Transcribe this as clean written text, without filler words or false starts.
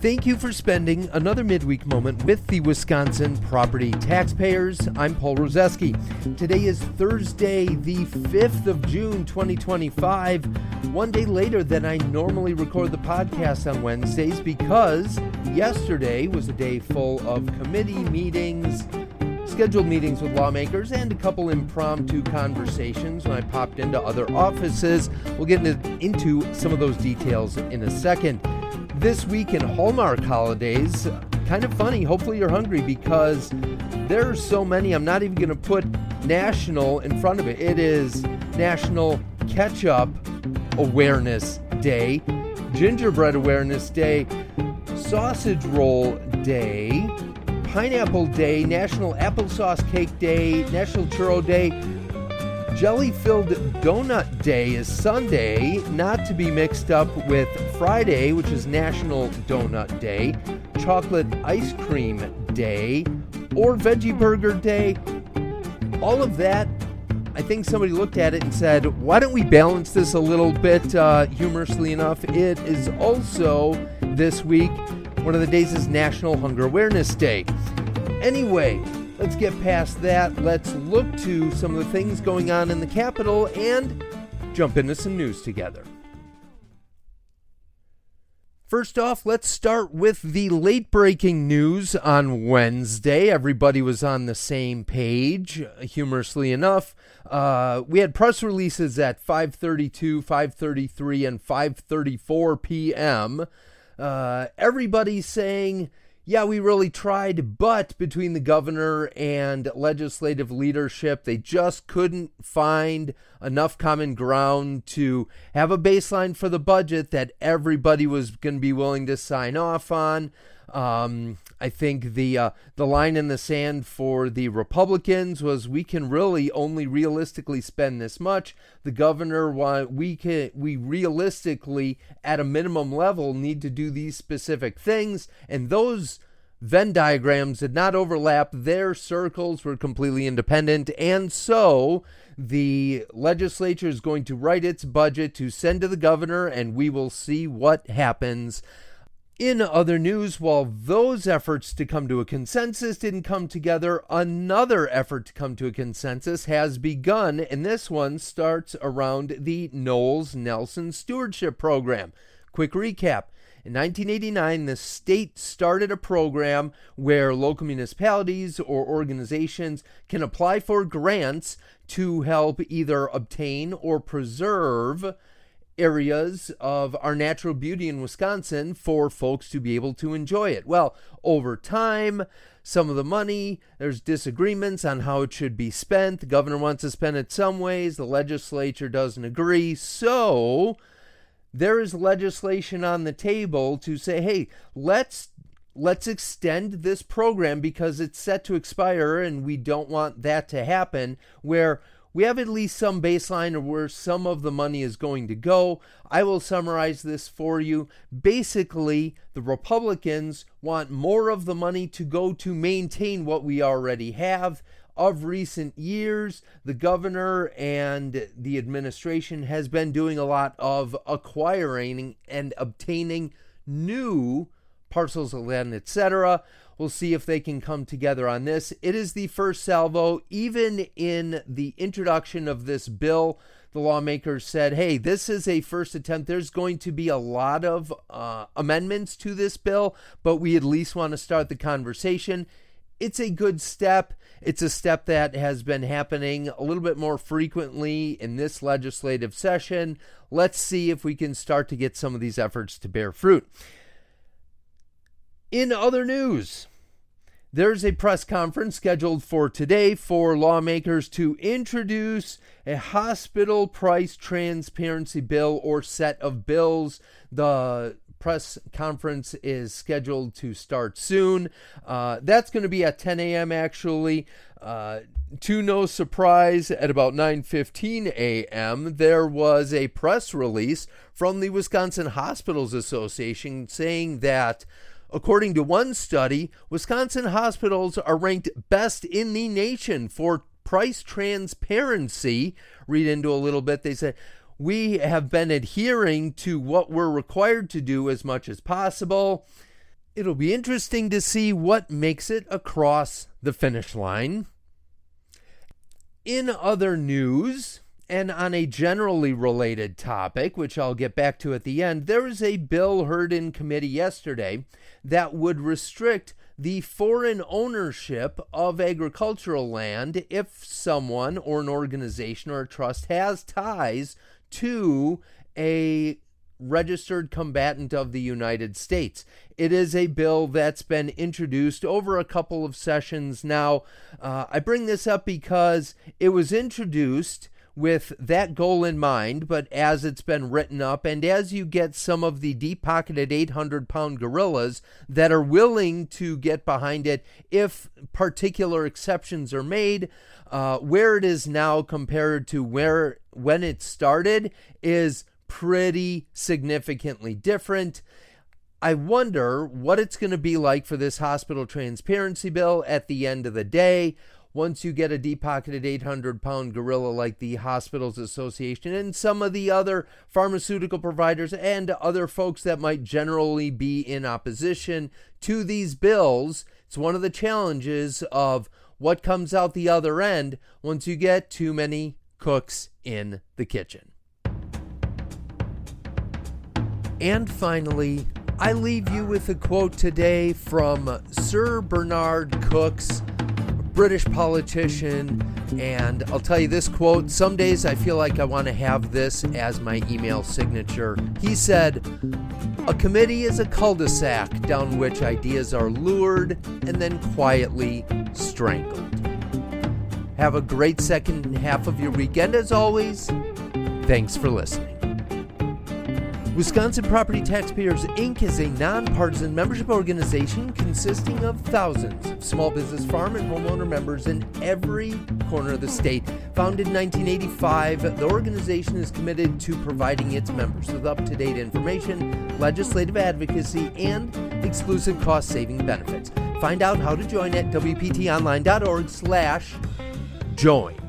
Thank you for spending another midweek moment with the Wisconsin property taxpayers. I'm Paul Rozeski. Today is Thursday, the 5th of June, 2025, one day later than I normally record the podcast on Wednesdays because yesterday was a day full of committee meetings, scheduled meetings with lawmakers, and a couple impromptu conversations when I popped into other offices. We'll get into some of those details in a second. This week in Hallmark holidays, kind of funny, hopefully you're hungry because there are so many, I'm not even going to put national in front of it. It is National Ketchup Awareness Day, Gingerbread Awareness Day, Sausage Roll Day, Pineapple Day, National Applesauce Cake Day, National Churro Day. Jelly-filled Donut Day is Sunday, not to be mixed up with Friday, which is National Donut Day, Chocolate Ice Cream Day, or Veggie Burger Day. All of that, I think somebody looked at it and said, why don't we balance this a little bit, humorously enough. It is also, this week, one of the days is National Hunger Awareness Day. Anyway, let's get past that. Let's look to some of the things going on in the Capitol and jump into some news together. First off, let's start with the late-breaking news on Wednesday. Everybody was on the same page, humorously enough. We had press releases at 5:32, 5:33, and 5:34 p.m. Everybody's saying, yeah, we really tried, but between the governor and legislative leadership, they just couldn't find enough common ground to have a baseline for the budget that everybody was going to be willing to sign off on. I think the line in the sand for the Republicans was we can really only realistically spend this much. The governor, we realistically at a minimum level need to do these specific things, and those Venn diagrams did not overlap. Their circles were completely independent, and so the legislature is going to write its budget to send to the governor, and we will see what happens. In other news, while those efforts to come to a consensus didn't come together, another effort to come to a consensus has begun, and this one starts around the Knowles-Nelson Stewardship Program. Quick recap. In 1989, the state started a program where local municipalities or organizations can apply for grants to help either obtain or preserve areas of our natural beauty in Wisconsin for folks to be able to enjoy it. Well, over time, some of the money, there's disagreements on how it should be spent. The governor wants to spend it some ways. The legislature doesn't agree. So there is legislation on the table to say, hey, let's extend this program because it's set to expire and we don't want that to happen, where we have at least some baseline of where some of the money is going to go. I will summarize this for you. Basically, the Republicans want more of the money to go to maintain what we already have. Of recent years, the governor and the administration has been doing a lot of acquiring and obtaining new parcels of land, etc. We'll see if they can come together on this. It is the first salvo. Even in the introduction of this bill, the lawmakers said, hey, this is a first attempt. There's going to be a lot of amendments to this bill, but we at least want to start the conversation. It's a good step. It's a step that has been happening a little bit more frequently in this legislative session. Let's see if we can start to get some of these efforts to bear fruit. In other news, there's a press conference scheduled for today for lawmakers to introduce a hospital price transparency bill or set of bills. The press conference is scheduled to start soon. That's going to be at 10 a.m. actually. To no surprise, at about 9:15 a.m., there was a press release from the Wisconsin Hospitals Association saying that according to one study, Wisconsin hospitals are ranked best in the nation for price transparency. Read into a little bit. They say, we have been adhering to what we're required to do as much as possible. It'll be interesting to see what makes it across the finish line. In other news, and on a generally related topic, which I'll get back to at the end, there was a bill heard in committee yesterday that would restrict the foreign ownership of agricultural land if someone or an organization or a trust has ties to a registered combatant of the United States. It is a bill that's been introduced over a couple of sessions now. I bring this up because it was introduced with that goal in mind, but as it's been written up and as you get some of the deep-pocketed 800-pound gorillas that are willing to get behind it if particular exceptions are made, where it is now compared to when it started is pretty significantly different. I wonder what it's going to be like for this hospital transparency bill at the end of the day. Once you get a deep-pocketed 800-pound gorilla like the Hospitals Association and some of the other pharmaceutical providers and other folks that might generally be in opposition to these bills, it's one of the challenges of what comes out the other end once you get too many cooks in the kitchen. And finally, I leave you with a quote today from Sir Bernard Cookes, British politician, and I'll tell you this quote, some days I feel like I want to have this as my email signature. He said, "A committee is a cul-de-sac down which ideas are lured and then quietly strangled." Have a great second half of your weekend as always. Thanks for listening. Wisconsin Property Taxpayers, Inc. is a nonpartisan membership organization consisting of thousands of small business, farm, and homeowner members in every corner of the state. Founded in 1985, the organization is committed to providing its members with up-to-date information, legislative advocacy, and exclusive cost-saving benefits. Find out how to join at wptonline.org/join.